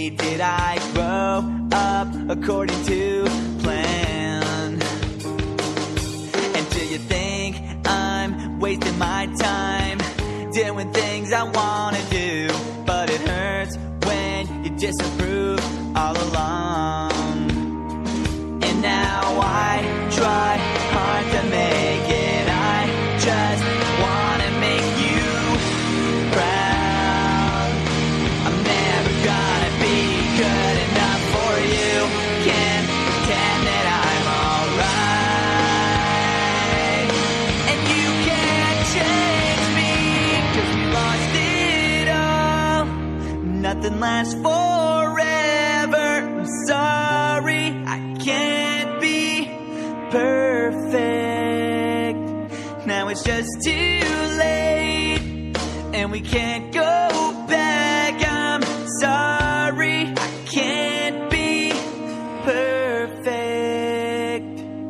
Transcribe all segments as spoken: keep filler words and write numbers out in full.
me? Did I grow up according to plan? And do you think I'm wasting my time doing things I wanna do? But it hurts when you disapprove all along. And now I try hard to make it. I just wanna make you proud. I'm never gonna be good enough for you. Can't pretend that I'm alright. And you can't change me, 'cause we lost it all. Nothing lasts forever. I'm sorry, I can't be perfect. Now it's just too late, and we can't go back. I'm sorry, I can't be perfect.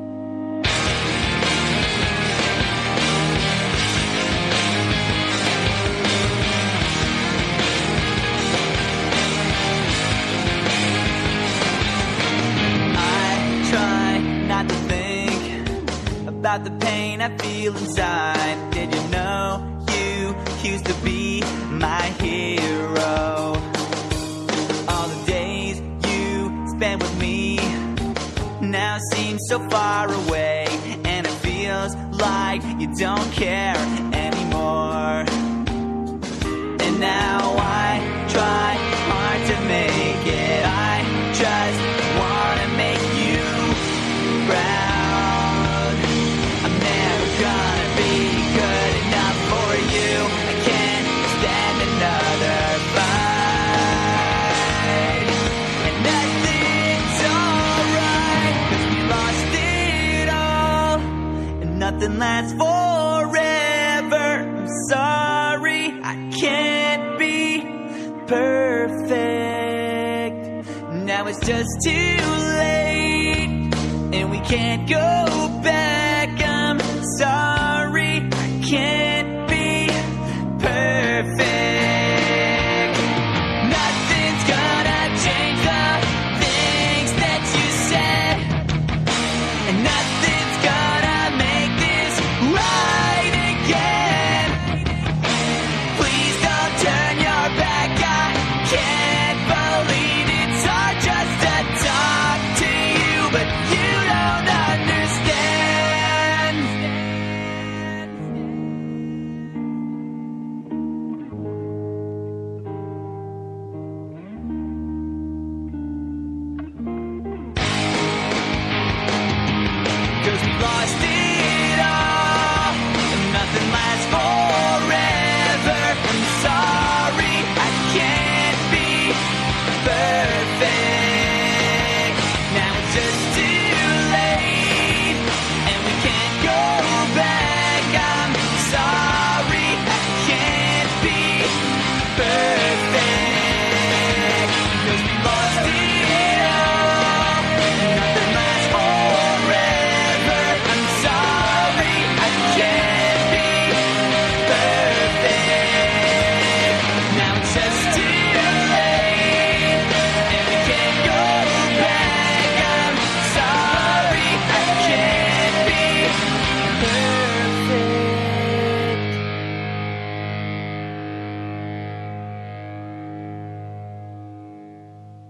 I try not to think about the pain I feel inside. Did you know you used to be my hero? All the days you spent with me now seem so far away, and it feels like you don't care anymore. And now I try hard to make it. I just wanna make you proud. I'm never gonna be good enough for you. I can't stand another fight. And nothing's alright, 'cause we lost it all. And nothing lasts forever. I'm sorry, I can't be perfect. Now it's just too late, and we can't go back.